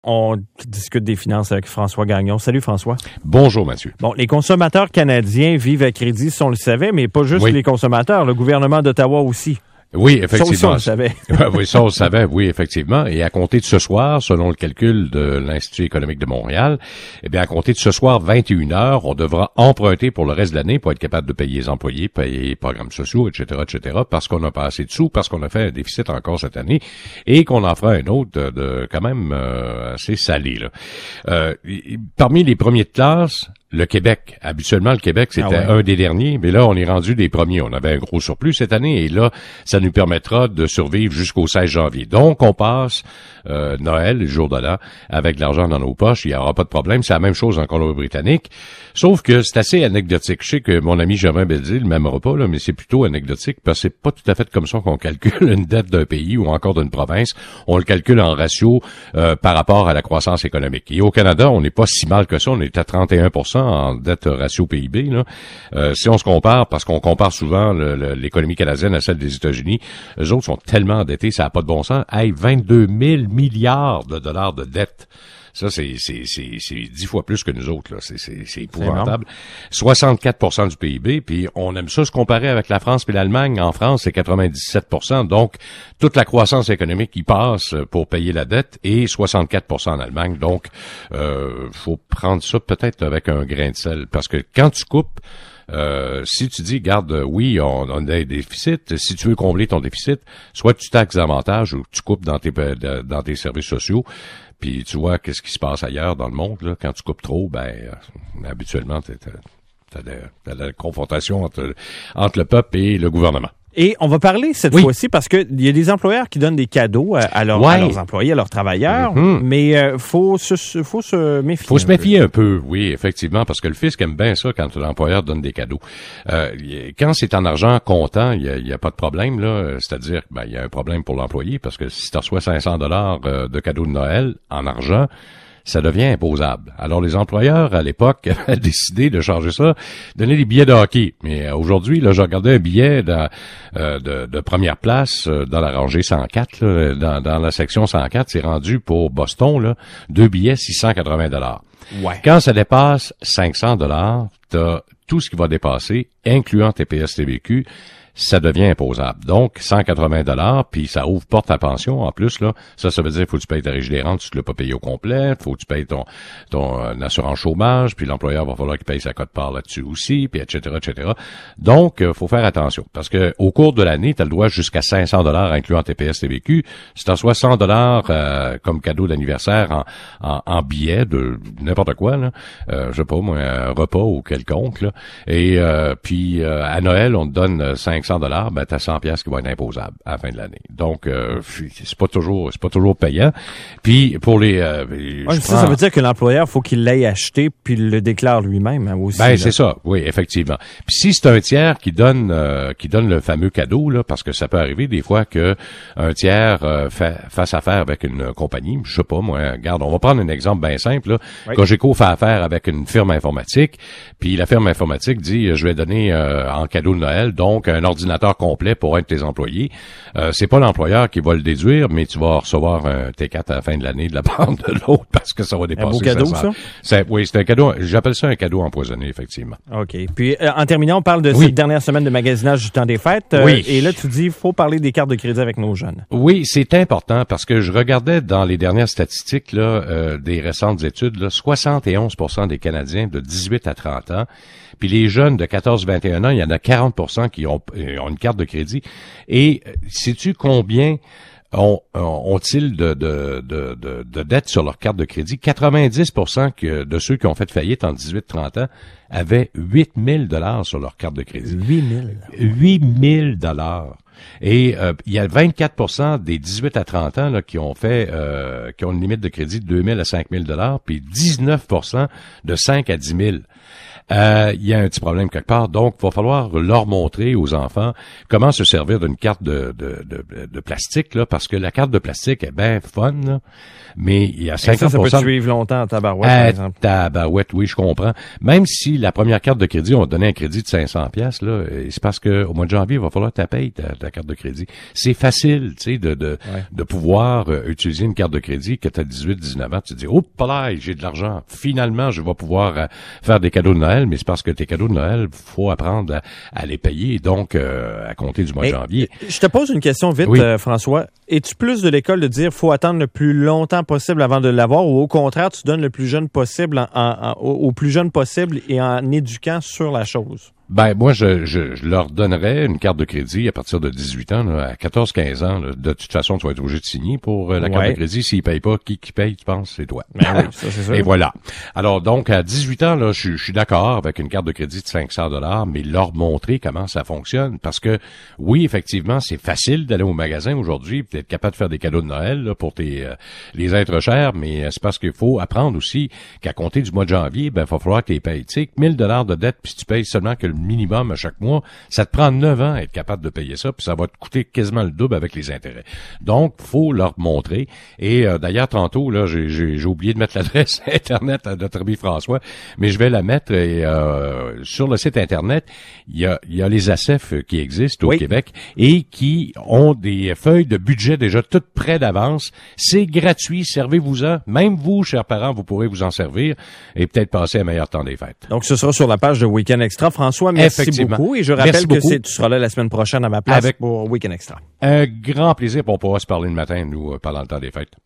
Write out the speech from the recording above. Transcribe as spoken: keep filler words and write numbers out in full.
On discute des finances avec François Gagnon. Salut François. Bonjour Mathieu. Bon, les consommateurs canadiens vivent à crédit, si on le savait, mais pas juste oui. les consommateurs, le gouvernement d'Ottawa aussi. Oui, effectivement. Ça, on le savait. oui, ça, on le savait, oui, effectivement. Et à compter de ce soir, selon le calcul de l'Institut économique de Montréal, eh bien, à compter de ce soir, vingt et une heures, on devra emprunter pour le reste de l'année pour être capable de payer les employés, payer les programmes sociaux, et cetera, et cetera, parce qu'on n'a pas assez de sous, parce qu'on a fait un déficit encore cette année et qu'on en fera un autre de, de quand même euh, assez salé, là. Euh, parmi les premiers de classe, le Québec. Habituellement, le Québec, c'était ah ouais. un des derniers, mais là, on est rendu des premiers. On avait un gros surplus cette année, et là, ça nous permettra de survivre jusqu'au seize janvier. Donc, on passe euh, Noël, le jour de l'an, avec de l'argent dans nos poches. Il n'y aura pas de problème. C'est la même chose en Colombie-Britannique. Sauf que c'est assez anecdotique. Je sais que mon ami Germain Belzile ne m'aimera pas, là, mais c'est plutôt anecdotique, parce que c'est pas tout à fait comme ça qu'on calcule une dette d'un pays ou encore d'une province. On le calcule en ratio euh, par rapport à la croissance économique. Et au Canada, on n'est pas si mal que ça. On est à trente et un pour cent en dette ratio P I B. Là. Euh, si on se compare, parce qu'on compare souvent le, le, l'économie canadienne à celle des États-Unis, eux autres sont tellement endettés, ça n'a pas de bon sens. Hey, vingt-deux mille milliards de dollars de dette. Ça, c'est, c'est, c'est, c'est dix fois plus que nous autres, là. C'est, c'est, c'est épouvantable. C'est soixante-quatre pour cent du P I B, puis on aime ça se comparer avec la France et l'Allemagne. En France, c'est quatre-vingt-dix-sept pour cent. Donc, toute la croissance économique qui passe pour payer la dette et soixante-quatre pour cent en Allemagne. Donc, euh, faut prendre ça peut-être avec un grain de sel. Parce que quand tu coupes, Euh, si tu dis, garde, oui, on, on a des déficits, si tu veux combler ton déficit, soit tu taxes davantage ou tu coupes dans tes, dans tes services sociaux, puis tu vois qu'est-ce qui se passe ailleurs dans le monde, là. Quand tu coupes trop, ben, euh, habituellement, t'as, t'as, de, t'as de la confrontation entre, entre le peuple et le gouvernement. Et on va parler cette oui. fois-ci parce que il y a des employeurs qui donnent des cadeaux à, à, leur, ouais. à leurs employés, à leurs travailleurs, mm-hmm. mais euh, faut se faut se méfier. Faut se méfier un peu. un peu, oui, effectivement, parce que le fisc aime bien ça quand l'employeur donne des cadeaux. Euh, quand c'est en argent comptant, il y a, y a pas de problème là. C'est-à-dire, ben il y a un problème pour l'employé parce que si tu reçois cinq cents dollars de cadeaux de Noël en argent, ça devient imposable. Alors, les employeurs, à l'époque, avaient décidé de changer ça, donner des billets de hockey. Mais aujourd'hui, là, j'ai regardé un billet de, euh, de, de première place euh, dans la rangée cent quatre, là, dans, dans la section cent quatre, c'est rendu pour Boston, là, deux billets, six cent quatre-vingts dollars. Ouais. Quand ça dépasse cinq cents dollars, t'as tout ce qui va dépasser, incluant tes P S T V Q, ça devient imposable. Donc, cent quatre-vingts dollars, puis ça ouvre porte à pension en plus, là. Ça, ça veut dire qu'il faut que tu payes ta régie des rentes, tu ne l'as pas payé au complet, faut que tu payes ton, ton euh, assurance chômage, puis l'employeur va falloir qu'il paye sa cote-part là-dessus aussi, puis et cetera, et cetera. Donc, euh, faut faire attention. Parce que au cours de l'année, tu as le droit jusqu'à cinq cents dollars incluant tes P S T V Q. Si tu as soixante dollars euh, comme cadeau d'anniversaire en, en, en billets de n'importe quoi, là, euh, je sais pas, moi, un repas ou quelconque, là. Et euh, puis, euh, à Noël, on te donne cinq cents dollars, ben t'as cent piastres qui vont être imposables à la fin de l'année. Donc euh, c'est pas toujours c'est pas toujours payant. Puis pour les euh, ouais, ça, prends... ça veut dire que l'employeur faut qu'il l'ait acheté puis il le déclare lui-même hein, aussi. Ben là. C'est ça, oui, effectivement. Puis si c'est un tiers qui donne euh, qui donne le fameux cadeau là, parce que ça peut arriver des fois que un tiers euh, fait, fasse affaire avec une compagnie, je sais pas moi, regarde, on va prendre un exemple bien simple là. Oui. Cogeco fait affaire avec une firme informatique, puis la firme informatique dit je vais donner euh, en cadeau de Noël donc un ordinateur complet pour un de tes employés. Euh, c'est pas l'employeur qui va le déduire, mais tu vas recevoir un T quatre à la fin de l'année de la part de l'autre parce que ça va dépasser. Un beau cadeau, ça? C'est, oui, c'est un cadeau. J'appelle ça un cadeau empoisonné, effectivement. OK. Puis, euh, en terminant, on parle de oui. cette dernière semaine de magasinage du temps des fêtes. Euh, oui. Et là, tu dis, il faut parler des cartes de crédit avec nos jeunes. Oui, c'est important parce que je regardais dans les dernières statistiques là, euh, des récentes études, là, soixante et onze pour cent des Canadiens de dix-huit à trente ans. Puis les jeunes de quatorze à vingt et un ans, il y en a quarante pour cent qui ont, ont une carte de crédit. Et sais-tu combien ont, ont-ils de, de, de, de, de dettes sur leur carte de crédit? quatre-vingt-dix pour cent que, de ceux qui ont fait faillite en dix-huit à trente ans avaient huit mille dollars sur leur carte de crédit. huit mille huit mille dollars. Et euh, il y a vingt-quatre pour cent des dix-huit à trente ans là, qui ont fait euh, qui ont une limite de crédit de deux mille à cinq mille dollars, puis dix-neuf pour cent de cinq à dix mille. Euh, il y a un petit problème quelque part. Donc, il va falloir leur montrer aux enfants comment se servir d'une carte de, de, de, de plastique, là, parce que la carte de plastique est bien fun, là, mais il y a cinquante pour cent... Ça, ça peut te suivre longtemps à tabarouette, à par exemple. Tabarouette, oui, je comprends. Même si la première carte de crédit, on donnait un crédit de cinq cents piastres, là, c'est parce que au mois de janvier, il va falloir que tu payes ta, ta, la carte de crédit. C'est facile, tu sais, de de, ouais. de pouvoir euh, utiliser une carte de crédit que tu as dix-huit, dix-neuf ans, tu te dis, oh, là, j'ai de l'argent. Finalement, je vais pouvoir euh, faire des cadeaux de Noël, mais c'est parce que tes cadeaux de Noël, faut apprendre à, à les payer, donc euh, à compter du mois mais, de janvier. Je te pose une question vite, oui. euh, François. Es-tu plus de l'école de dire faut attendre le plus longtemps possible avant de l'avoir, ou au contraire, tu donnes le plus jeune possible en, en, en, au plus jeune possible et en éduquant sur la chose? Ben moi, je, je, je leur donnerais une carte de crédit à partir de dix-huit ans, là, à quatorze quinze ans. Là, de toute façon, tu vas être obligé de signer pour euh, la ouais. carte de crédit. S'ils payent pas, qui qui paye, tu penses? C'est toi. Ben oui, ça, c'est sûr. Et voilà. Alors donc, à dix-huit ans, là, je, je suis d'accord avec une carte de crédit de cinq cents dollars, mais leur montrer comment ça fonctionne. Parce que, oui, effectivement, c'est facile d'aller au magasin aujourd'hui, peut-être capable de faire des cadeaux de Noël là, pour tes euh, les êtres chers, mais euh, c'est parce qu'il faut apprendre aussi qu'à compter du mois de janvier, ben, il va falloir que tu les payes. Tu sais, mille dollars de dette, puis tu payes seulement que le minimum à chaque mois, ça te prend neuf ans à être capable de payer ça, puis ça va te coûter quasiment le double avec les intérêts. Donc, faut leur montrer. Et euh, d'ailleurs, tantôt, là, j'ai, j'ai, j'ai oublié de mettre l'adresse Internet à notre ami François, mais je vais la mettre et, euh, sur le site Internet. Il y a, il y a les A S E F qui existent au oui. Québec et qui ont des feuilles de budget déjà toutes prêtes d'avance. C'est gratuit, servez-vous-en. Même vous, chers parents, vous pourrez vous en servir et peut-être passer un meilleur temps des fêtes. Donc, ce sera sur la page de Week-end Extra. François, merci beaucoup. Et je rappelle que c'est, tu seras là la semaine prochaine à ma place avec, pour Week-end Extra. Un grand plaisir pour pouvoir se parler le matin, nous, pendant le temps des fêtes.